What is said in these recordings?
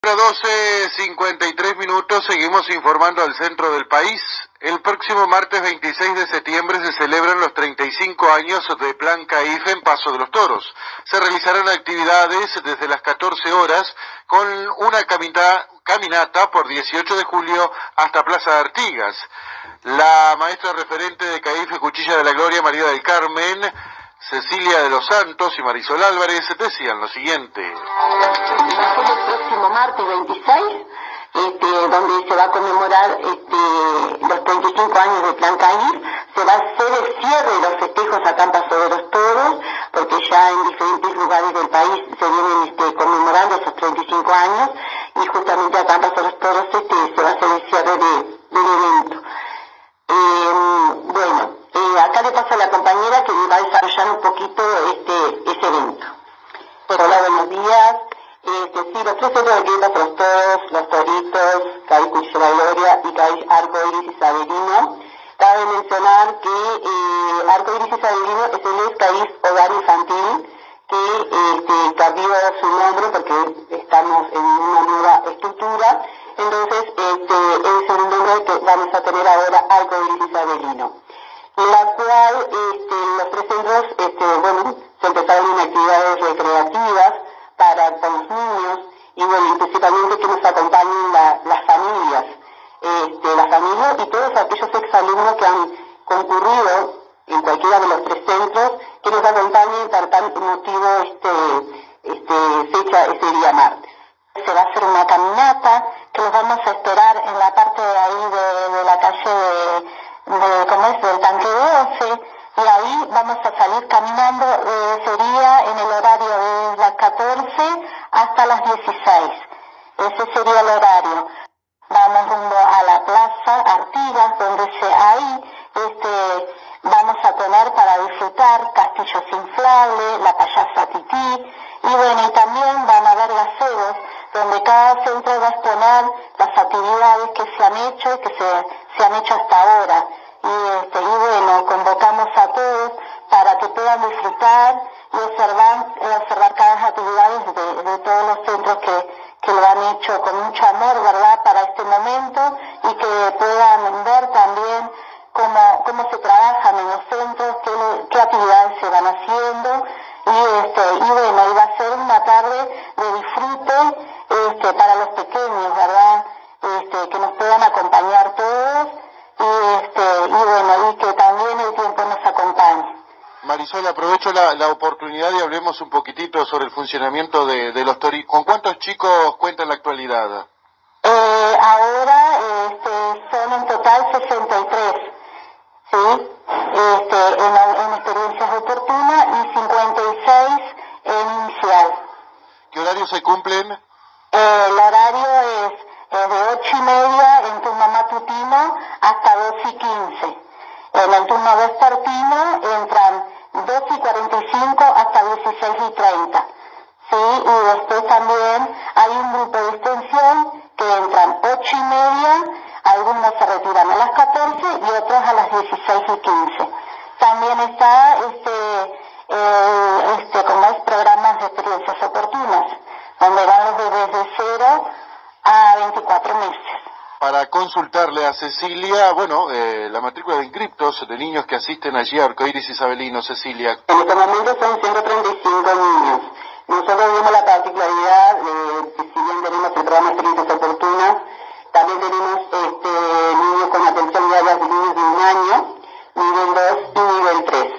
12:53 seguimos informando al centro del país. El próximo martes 26 de septiembre se celebran los 35 años de Plan CAIF en Paso de los Toros. Se realizarán actividades desde las 14 horas con una caminata por 18 de julio hasta Plaza de Artigas. La maestra referente de CAIF Cuchilla de la Gloria, María del Carmen, Cecilia de los Santos y Marisol Álvarez decían lo siguiente. Va a ser el próximo martes 26, donde se va a conmemorar los 35 años de Plan CAIF. Se va a hacer el cierre de los festejos acá en Paso de los Toros, porque ya en diferentes lugares del país se vienen conmemorando esos 35 años, y justamente acá en Paso de los Toros se va a hacer el cierre del evento. Acá le paso a la compañera que va a desarrollar un poquito ese evento. Hola, buenos días. Sí, los tres centros de aquí, Paso de los Toros, Los Toritos, CAIF Cuchilla de la Gloria y CAIF Arcoiris Isabelino. Cabe mencionar que Arcoiris Isabelino es el CAIF Hogar Infantil, que cambió su nombre porque estamos en una nueva estructura. Entonces, es el nombre que vamos a tener ahora, Arcoiris Isabelino, la cual los tres centros se empezaron en actividades recreativas con los niños, y principalmente que nos acompañen las familias y todos aquellos exalumnos que han concurrido en cualquiera de los tres centros, que nos acompañen para tal motivo fecha ese día martes. Se va a hacer una caminata que los vamos a esperar en la parte de ahí de la calle del Tanque 12, y ahí vamos a salir caminando, sería en el horario de las 14 hasta las 16, ese sería el horario. Vamos rumbo a la Plaza Artigas, donde ahí vamos a tener para disfrutar castillos inflables, la payasa Tití, y también van a haber gazebos, donde cada centro va a exponer las actividades que se han hecho y que se han hecho hasta ahora. Convocamos a todos para que puedan disfrutar y observar cada actividad de todos los centros que lo han hecho con mucho amor, ¿verdad?, para este momento, y que puedan ver también cómo se trabajan en los centros, qué actividades se van haciendo, y va a ser una tarde de disfrute para los pequeños, ¿verdad?, que nos puedan acompañar todos, y que también el tiempo nos acompañe. Marisol, aprovecho la oportunidad y hablemos un poquitito sobre el funcionamiento de los toritos. ¿Con cuántos chicos cuenta en la actualidad? Ahora son en total 63, ¿sí? En experiencias oportunas, y 56 en inicial. ¿Qué horarios se cumplen? El horario es de 8:30 en turno matutino hasta 12:15. En el turno vespertino entran 12:45 hasta 16:30. Sí, y después también hay un grupo de extensión que entran 8:30, algunos se retiran a las 14 y otros a las 16:15. También está programas de experiencias oportunas, donde van los bebés de 0 a 24 meses. Para consultarle a Cecilia, la matrícula de inscriptos de niños que asisten allí a Arcoiris Isabelino, Cecilia. En este momento son 135 niños. Nosotros tenemos la particularidad de que, si bien tenemos el programa de experiencias oportunas, también tenemos niños con atención diaria de niños de 1 año, nivel 2 y nivel 3.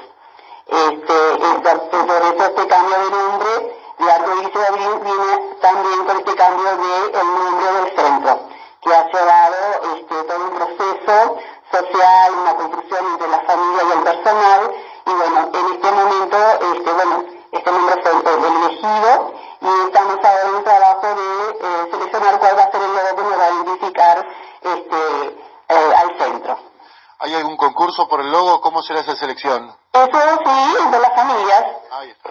Por eso este cambio de nombre, y Arcoiris Isabelino viene también con este cambio del nombre del centro, que ha llevado todo un proceso social, una construcción entre la familia y el personal, y en este momento, este nombre fue elegido, y estamos ahora en un trabajo de seleccionar cuál va a ser el logo que nos va a identificar al centro. ¿Hay algún concurso por el logo? ¿Cómo será esa selección? Eso sí, de las familias. Ahí está.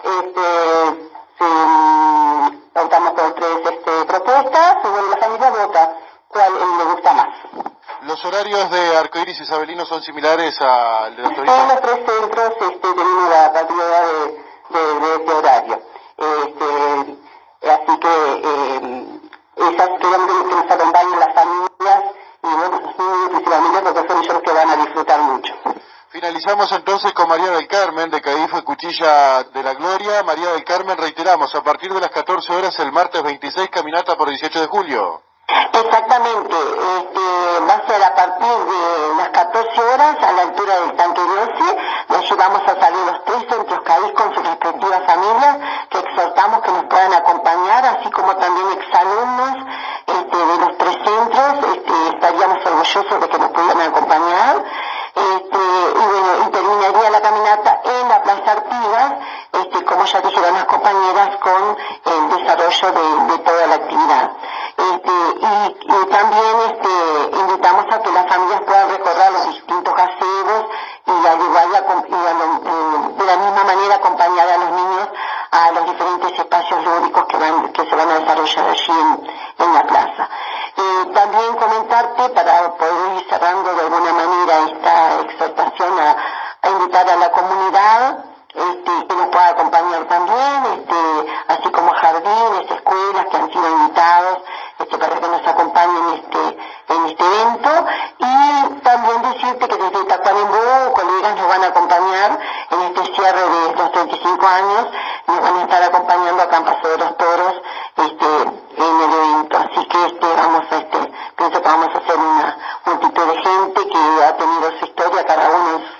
Optamos por 3 propuestas, y la familia vota cuál le gusta más. ¿Los horarios de Arcoiris Isabelino son similares al de los toritos? En los tres centros tenemos la particularidad de este horario. Así que es así. queremos que nos acompañen las familias y bueno, los niños y familias, porque son ellos los que van a disfrutar mucho. Finalizamos entonces con María del Carmen, de CAIF Cuchilla de la Gloria. María del Carmen, reiteramos, a partir de las 14 horas el martes 26, caminata por 18 de julio. Exactamente, va a ser a partir de las 14 horas a la altura del tanque Grossi. De allí vamos a salir los 3 centros CAIF con sus respectivas familias, que exhortamos que nos puedan acompañar, así como también exalumnos de los 3 centros. Estaríamos orgullosos de que nos puedan acompañar. Y bueno, y terminaría la caminata en la Plaza Artigas, como ya dijeron las compañeras, con el desarrollo de toda la actividad. Y también invitamos a que las familias puedan recorrer los distintos gazebos y al igual de la misma manera acompañar a los niños a los diferentes espacios lúdicos que se van a desarrollar allí en la plaza. También comentarte, para poder ir cerrando de alguna manera esta exhortación a invitar a la comunidad, que nos pueda acompañar también, así como jardines, escuelas que han sido invitados, para que nos acompañen en este evento. Y también decirte que desde Tacuarembó colegas nos van a acompañar en este cierre de los 35 años, nos van a estar acompañando acá en Paso de los Toros en el evento. Así que pienso que vamos a hacer una multitud de gente que ha tenido su historia, cada uno en